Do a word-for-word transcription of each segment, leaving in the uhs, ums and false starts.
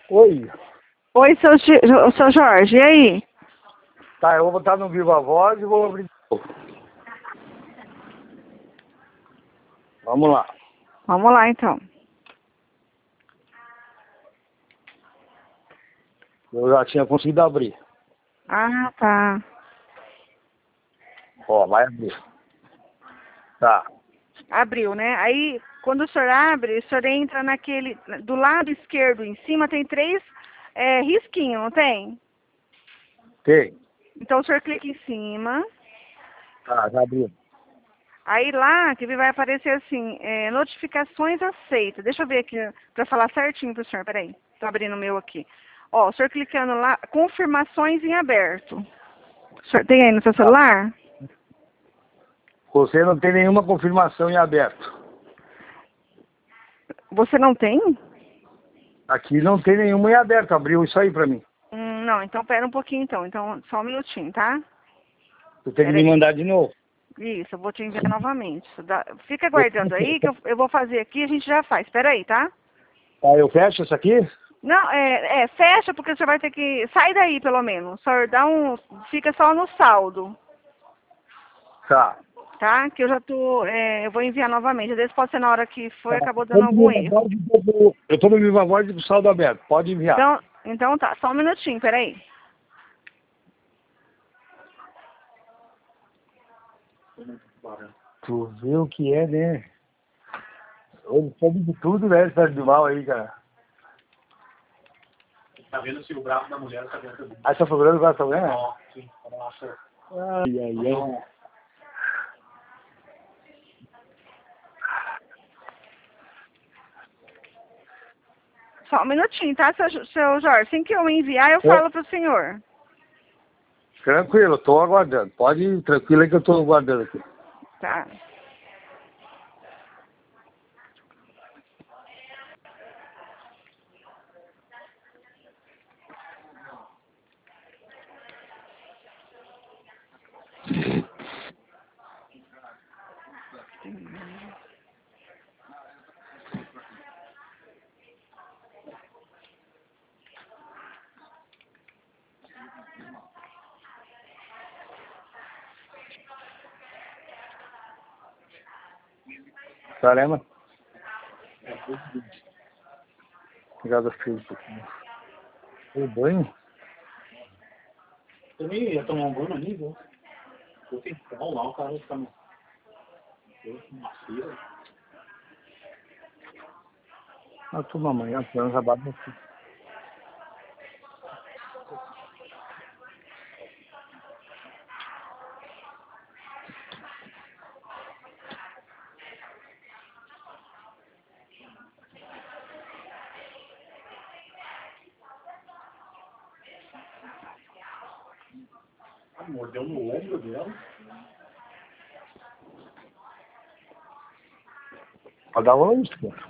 Oi. Oi, seu, Gi- seu Jorge, e aí? Tá, eu vou botar no Viva Voz e vou abrir de novo. Vamos lá. Vamos lá, então. Eu já tinha conseguido abrir. Ah, tá. Ó, vai abrir. Tá. Abriu, né? Aí, quando o senhor abre, o senhor entra naquele... Do lado esquerdo, em cima, tem três é, risquinhos, não tem? Tem. Então, o senhor clica em cima. Tá, já abriu. Aí lá, que vai aparecer assim, é, notificações aceitas. Deixa eu ver aqui, para falar certinho pro senhor, peraí. Tô abrindo o meu aqui. Ó, o senhor clicando lá, confirmações em aberto. O senhor tem aí no seu celular? Você não tem nenhuma confirmação em aberto. Você não tem? Aqui não tem nenhuma em aberto. Abriu isso aí pra mim. Hum, não, então pera um pouquinho então. Então, só um minutinho, tá? Você tem que Pera me aí. mandar de novo. Isso, eu vou te enviar novamente. Isso dá- Fica aguardando aí, que eu, eu vou fazer aqui e a gente já faz. Pera aí, tá? Tá, eu fecho isso aqui? Não, é, é, fecha porque o senhor vai ter que... Sai daí, pelo menos. O senhor dá um... Fica só no saldo, Tá. tá? Que eu já tô... é, eu vou enviar novamente. Às vezes pode ser na hora que foi, Tá. acabou Eu tô dando no algum Viva erro. Voz e tô- Eu tô no Viva Voz e com o saldo aberto. Pode enviar. Então, então tá, só um minutinho, peraí. Tu vê o que é, né? Ele sabe de tudo, né? Esse de mal aí, cara. Tá vendo se o braço da mulher tá dentro do... Ah, você tá procurando o braço da mulher? Ó, sim, nossa. Ai, ai, ai. Só um minutinho, tá, seu, seu Jorge? Assim que eu enviar, eu É. falo pro senhor. Tranquilo, tô aguardando. Pode ir tranquilo aí que eu tô aguardando aqui. Tá. Caramba. Obrigado, filho. Foi banho? Também ia tomar um banho ali, viu? Eu tenho que lá, o cara fica no... Uma fila. Ah, tô amanhã, tô no trabalho aqui. Ah, mordeu no ombro dela. Pode dar uma isso, cara.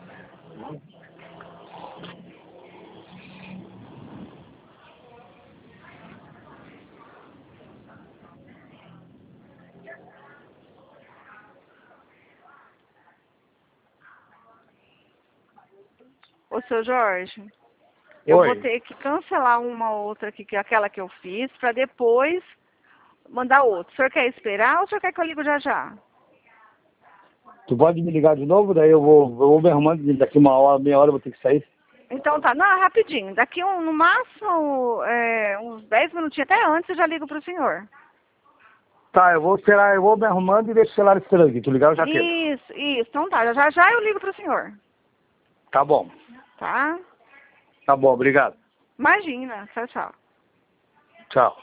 Ô, seu Jorge, eu vou Oi. ter que cancelar uma outra aqui, que é aquela que eu fiz, pra depois mandar outra. O senhor quer esperar ou o senhor quer que eu ligo já já? Tu pode me ligar de novo, daí eu vou, eu vou me arrumando, daqui uma hora, meia hora eu vou ter que sair. Então tá, não, rapidinho. Daqui um, no máximo é, uns dez minutinhos, até antes eu já ligo pro senhor. Tá, eu vou esperar, eu vou me arrumando e deixo o celular esperando aqui. Tu ligar, eu já quero. Isso, isso. Então tá, já já eu ligo pro senhor. Tá bom. Tá? Tá bom, obrigado. Imagina. Tchau, tchau. Tchau.